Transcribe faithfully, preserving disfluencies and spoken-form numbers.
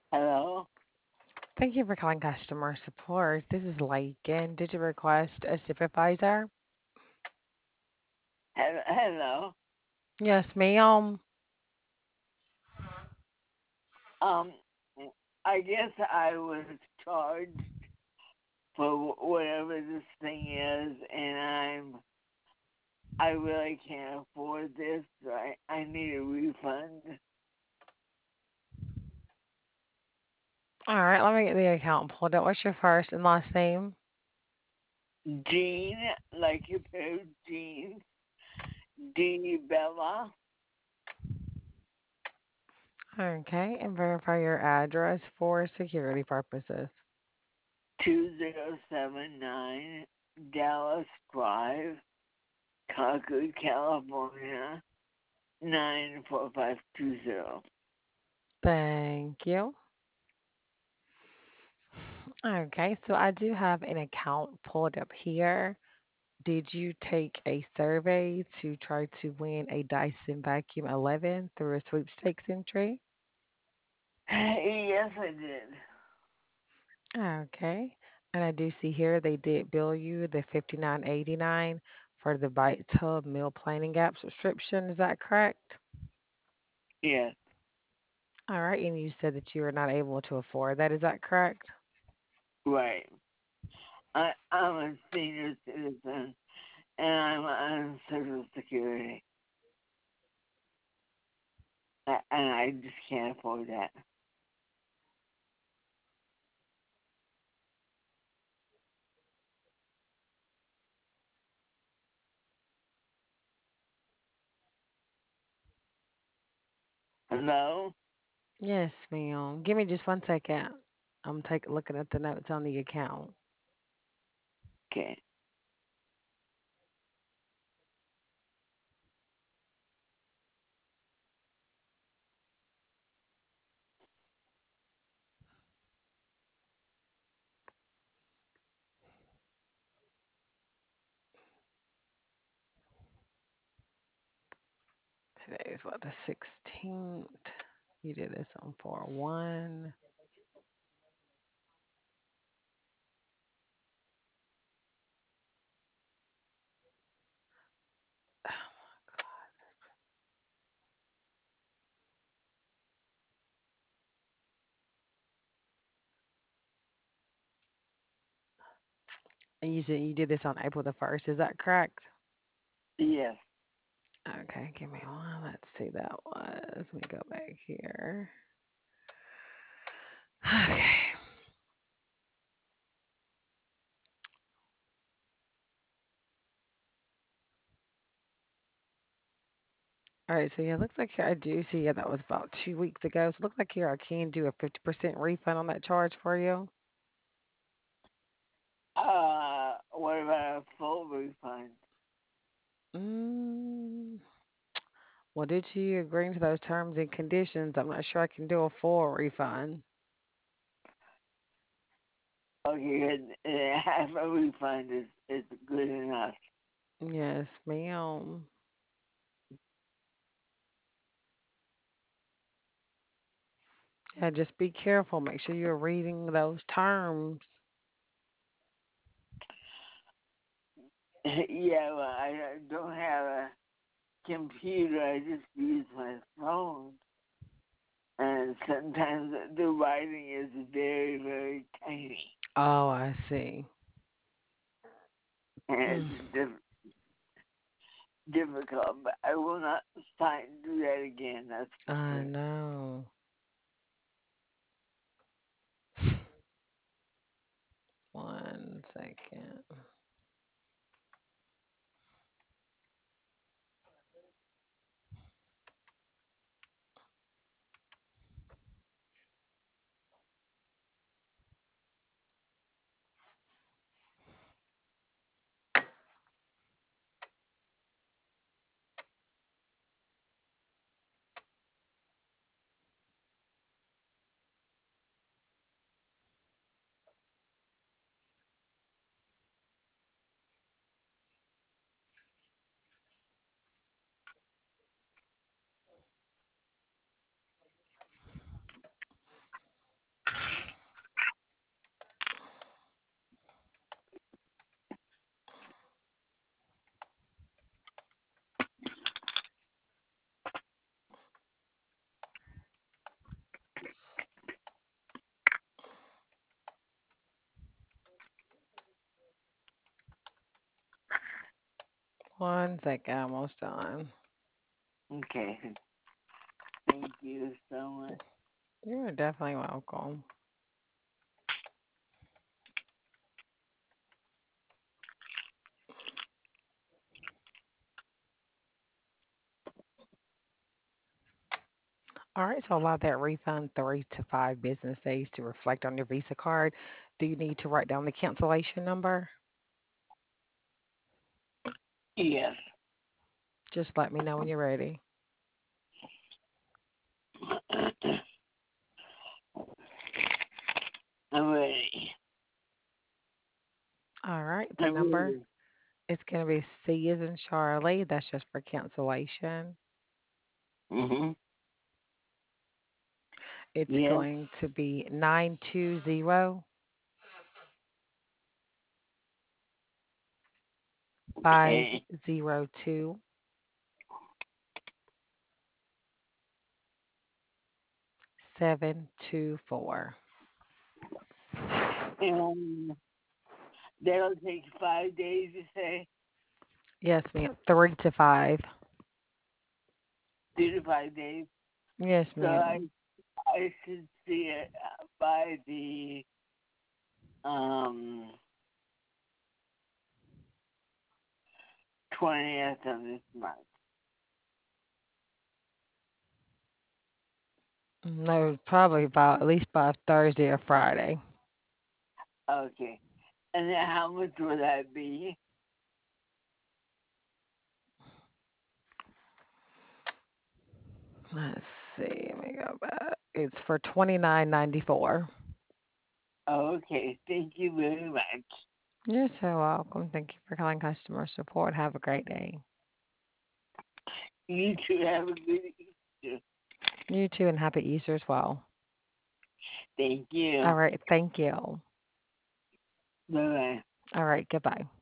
Hello? Thank you for calling customer support. This is Lakin. Did you request a supervisor? Hel- Hello? Yes, ma'am. Um, I guess I was charged for wh- whatever this thing is, and I'm I really can't afford this. So I I need a refund. All right, let me get the account pulled up. What's your first and last name? Jean, like a pair of jeans. D Bella, Okay, and verify your address for security purposes. two zero seven nine Dallas Drive, Concord, California, nine four five two zero. Thank you. Okay, so I do have an account pulled up here. Did you take a survey to try to win a Dyson Vacuum eleven through a sweepstakes entry? Yes, I did. Okay. And I do see here they did bill you the fifty-nine eighty-nine for the Bite Tub Meal Planning app subscription. Is that correct? Yes, All right. And you said that you were not able to afford that. Is that correct? right. I, I'm a senior citizen and I'm on Social Security, A- and I just can't afford that. Hello? Yes, ma'am. Give me just one second. I'm taking looking at the notes on the account. Okay. Today is what, the sixteenth? You did this on four one. And you said you did this on April the first. Is that correct? Yes. Okay, give me one. Let's see that was. Let me go back here. Okay. All right, so yeah, it looks like here I do see, yeah, that was about two weeks ago. So it looks like here I can do a fifty percent refund on that charge for you. Uh, what about a full refund? Mm, well, did you agree to those terms and conditions? I'm not sure I can do a full refund. Okay, and- and half a refund is, is good enough. Yes, ma'am. Yeah, just be careful. Make sure you're reading those terms. Yeah, well, I don't have a computer. I just use my phone. And sometimes the writing is very, very tiny. Oh, I see. And Mm, it's diff- difficult, but I will not sign do that again. That's for I sure. know. One second. One second, almost done. Okay. Thank you so much. You're definitely welcome. All right, so allow that refund three to five business days to reflect on your Visa card. Do you need to write down the cancellation number? Yes. Just let me know when you're ready. I'm ready. All right, the I'm number ready. is going to be C as in Charlie. That's just for cancellation. Mhm. It's Yes. going to be nine two zero five Okay. zero two seven two four. And that'll take five days, you say? Yes, ma'am. Three to five. Three to five days. Yes, So I ma'am. I should see it uh, by the um twentieth of this month. No, probably about at least by Thursday or Friday. Okay. And then how much will that be? Let's see. Let me go back. It's for twenty nine ninety four. Okay. Thank you very much. You're so welcome. Thank you for calling customer support. Have a great day. You two have a good Easter. You too, and happy Easter as well. Thank you. All right. Thank you. Bye bye. All right. Goodbye.